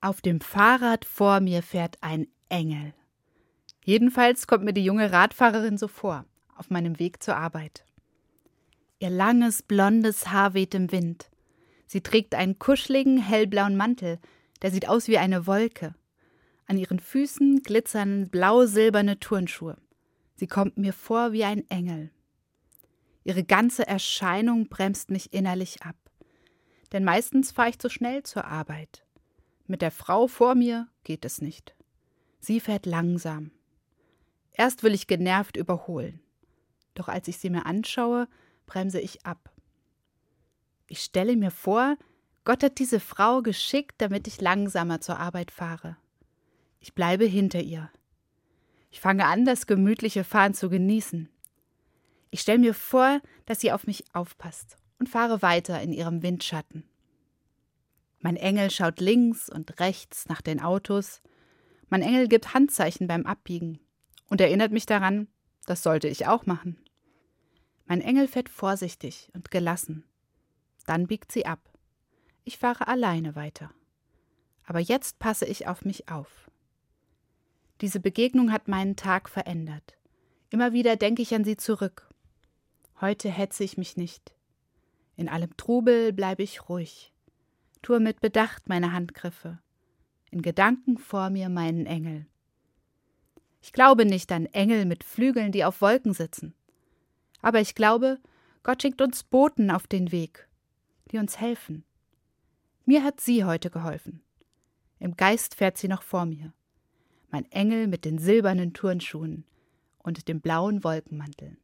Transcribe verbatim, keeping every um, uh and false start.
Auf dem Fahrrad vor mir fährt ein Engel. Jedenfalls kommt mir die junge Radfahrerin so vor, auf meinem Weg zur Arbeit. Ihr langes, blondes Haar weht im Wind. Sie trägt einen kuscheligen, hellblauen Mantel, der sieht aus wie eine Wolke. An ihren Füßen glitzern blau-silberne Turnschuhe. Sie kommt mir vor wie ein Engel. Ihre ganze Erscheinung bremst mich innerlich ab. Denn meistens fahre ich zu schnell zur Arbeit. Mit der Frau vor mir geht es nicht. Sie fährt langsam. Erst will ich genervt überholen. Doch als ich sie mir anschaue, bremse ich ab. Ich stelle mir vor, Gott hat diese Frau geschickt, damit ich langsamer zur Arbeit fahre. Ich bleibe hinter ihr. Ich fange an, das gemütliche Fahren zu genießen. Ich stelle mir vor, dass sie auf mich aufpasst und fahre weiter in ihrem Windschatten. Mein Engel schaut links und rechts nach den Autos. Mein Engel gibt Handzeichen beim Abbiegen und erinnert mich daran, das sollte ich auch machen. Mein Engel fährt vorsichtig und gelassen. Dann biegt sie ab. Ich fahre alleine weiter. Aber jetzt passe ich auf mich auf. Diese Begegnung hat meinen Tag verändert. Immer wieder denke ich an sie zurück. Heute hetze ich mich nicht. In allem Trubel bleibe ich ruhig. Tue mit Bedacht meine Handgriffe. In Gedanken vor mir meinen Engel. Ich glaube nicht an Engel mit Flügeln, die auf Wolken sitzen. Aber ich glaube, Gott schickt uns Boten auf den Weg, die uns helfen. Mir hat sie heute geholfen. Im Geist fährt sie noch vor mir. Mein Engel mit den silbernen Turnschuhen und dem blauen Wolkenmantel.